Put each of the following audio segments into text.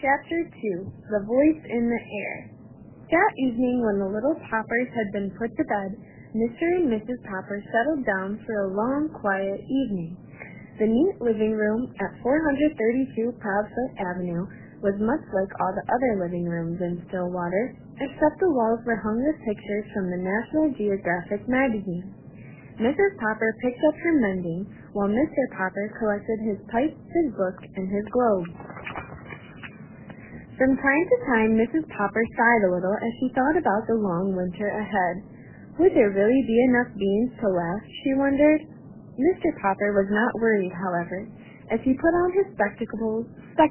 Chapter 2 The Voice in the Air. That evening, when the little Poppers had been put to bed, Mr. and Mrs. Popper settled down for a long, quiet evening. The neat living room at 432 Proudfoot Avenue was much like all the other living rooms in Stillwater, except the walls were hung with pictures from the National Geographic magazine. Mrs. Popper picked up her mending, while Mr. Popper collected his pipe, his book, and his globe. From time to time, Mrs. Popper sighed a little as she thought about the long winter ahead. Would there really be enough beans to last, she wondered? Mr. Popper was not worried, however. As he put on his spectacles,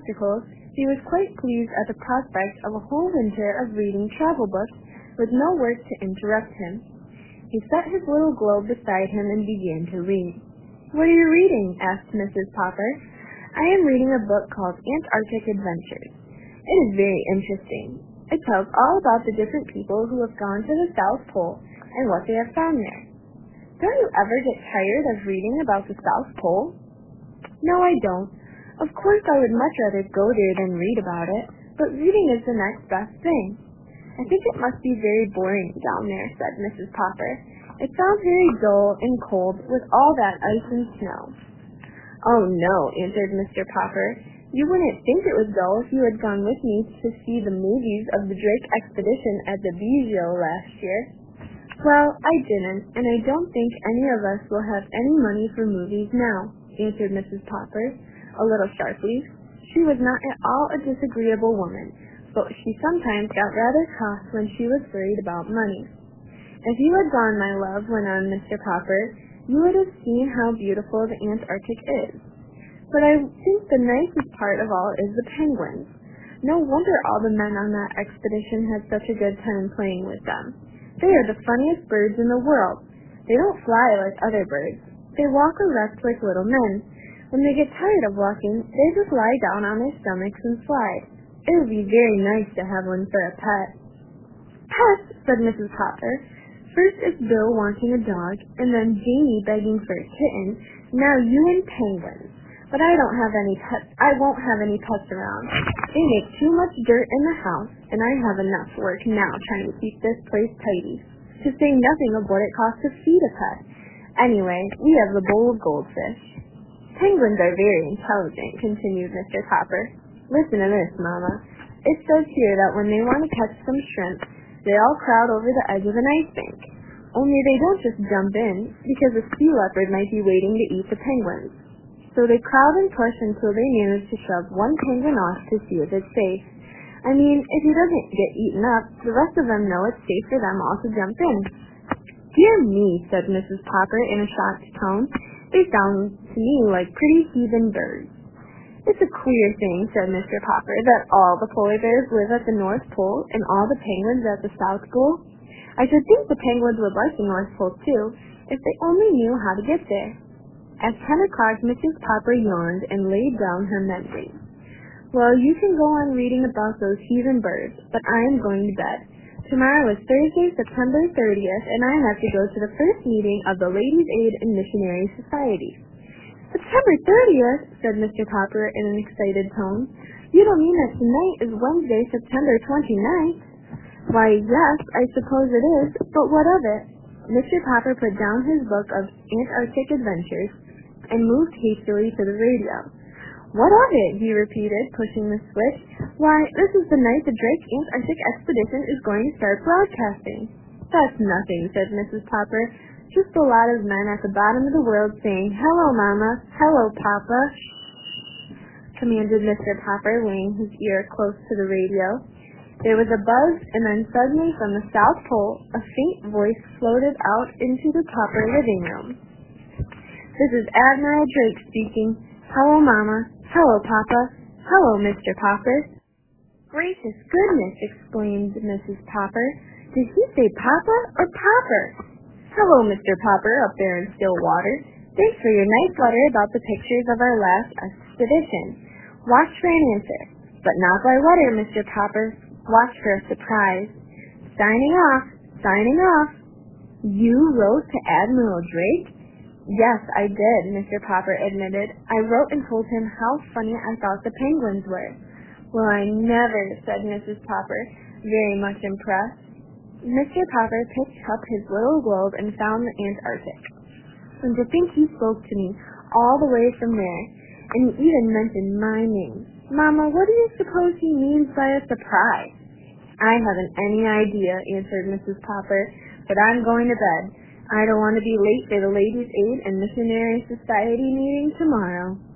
he was quite pleased at the prospect of a whole winter of reading travel books with no work to interrupt him. He set his little globe beside him and began to read. "What are you reading?" asked Mrs. Popper. "I am reading a book called Antarctic Adventures. It is very interesting. It tells all about the different people who have gone to the South Pole and what they have found there." "Don't you ever get tired of reading about the South Pole?" "No, I don't. Of course I would much rather go there than read about it, but reading is the next best thing." "I think it must be very boring down there," said Mrs. Popper. "It sounds very dull and cold with all that ice and snow." "Oh, no," answered Mr. Popper. "You wouldn't think it was dull if you had gone with me to see the movies of the Drake expedition at the Bijou last year." "Well, I didn't, and I don't think any of us will have any money for movies now," answered Mrs. Popper, a little sharply. She was not at all a disagreeable woman, but she sometimes got rather cross when she was worried about money. "If you had gone, my love," went on Mr. Popper, "you would have seen how beautiful the Antarctic is. But I think the nicest part of all is the penguins. No wonder all the men on that expedition had such a good time playing with them. They are the funniest birds in the world. They don't fly like other birds. They walk or rest like little men. When they get tired of walking, they just lie down on their stomachs and slide. It would be very nice to have one for a pet." "Pets," said Mrs. Popper. "First it's Bill wanting a dog, and then Jamie begging for a kitten. Now you and penguins. But I won't have any pets around. They make too much dirt in the house, and I have enough work now trying to keep this place tidy, to say nothing of what it costs to feed a pet. Anyway, we have the bowl of goldfish." "Penguins are very intelligent," continued Mr. Popper. "Listen to this, Mama. It says here that when they want to catch some shrimp, they all crowd over the edge of an ice bank. Only they don't just jump in, because a sea leopard might be waiting to eat the penguins. So they crowd and push until they manage to shove one penguin off to see if it's safe. I mean, if he doesn't get eaten up, the rest of them know it's safe for them all to jump in." "Dear me," said Mrs. Popper in a shocked tone. "They sound to me like pretty heathen birds." "It's a queer thing," said Mr. Popper, "that all the polar bears live at the North Pole and all the penguins at the South Pole. I should think the penguins would like the North Pole, too, if they only knew how to get there." At 10 o'clock, Mrs. Popper yawned and laid down her mending. "Well, you can go on reading about those heathen birds, but I am going to bed. Tomorrow is Thursday, September 30th, and I have to go to the first meeting of the Ladies' Aid and Missionary Society." "September 30th?" said Mr. Popper in an excited tone. "You don't mean that tonight is Wednesday, September 29th? "Why, yes, I suppose it is, but what of it?" Mr. Popper put down his book of Antarctic Adventures and moved hastily to the radio. "What of it?" he repeated, pushing the switch. "Why, this is the night the Drake Antarctic expedition is going to start broadcasting." "That's nothing," said Mrs. Popper. "Just a lot of men at the bottom of the world saying, 'Hello, Mama. Hello, Papa,'" commanded Mr. Popper, laying his ear close to the radio. There was a buzz, and then suddenly from the South Pole, a faint voice floated out into the Popper living room. "This is Admiral Drake speaking. Hello, Mama. Hello, Papa. Hello, Mr. Popper." "Gracious goodness!" exclaimed Mrs. Popper. "Did he say Papa or Popper?" "Hello, Mr. Popper, up there in Stillwater. Thanks for your nice letter about the pictures of our last expedition. Watch for an answer, but not by letter, Mr. Popper. Watch for a surprise. Signing off. Signing off." "You wrote to Admiral Drake?" "Yes, I did," Mr. Popper admitted. "I wrote and told him how funny I thought the penguins were." Well, I never, said Mrs. Popper, very much impressed. Mr. Popper picked up his little globe and found the Antarctic. And to think he spoke to me all the way from there, and he even mentioned my name. Mama, what do you suppose he means by a surprise? I haven't any idea, answered Mrs. Popper, but I'm going to bed. I don't want to be late for the Ladies' Aid and Missionary Society meeting tomorrow.